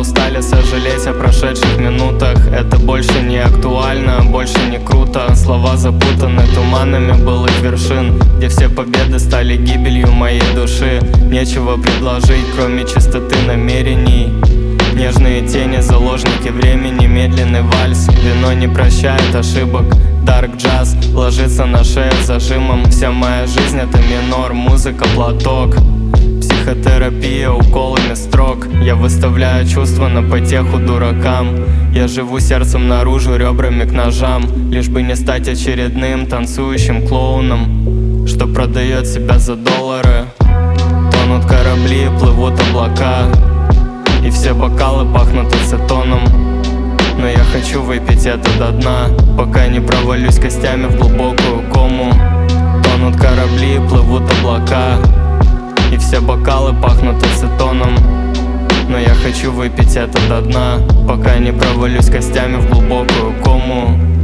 устали сожалеть о прошедших минутах. Это больше не актуально, больше не круто. Слова запутаны туманами былых вершин, где все победы стали гибелью моей души. Нечего предложить, кроме чистоты намерений. Нежные тени, заложники времени, медленный вальс. Вино не прощает ошибок. Дарк джаз ложится на шею зажимом. Вся моя жизнь — это минор, музыка — платок. Психотерапия уколами строк. Я выставляю чувства на потеху дуракам. Я живу сердцем наружу, ребрами к ножам, лишь бы не стать очередным танцующим клоуном, что продает себя за доллары. Тонут корабли, плывут облака, и все бокалы пахнут ацетоном. Но я хочу выпить это до дна, пока не провалюсь костями в глубокую кому. Тонут корабли, плывут облака, и все бокалы пахнут ацетоном. Но я хочу выпить это до дна, пока не провалюсь костями в глубокую кому.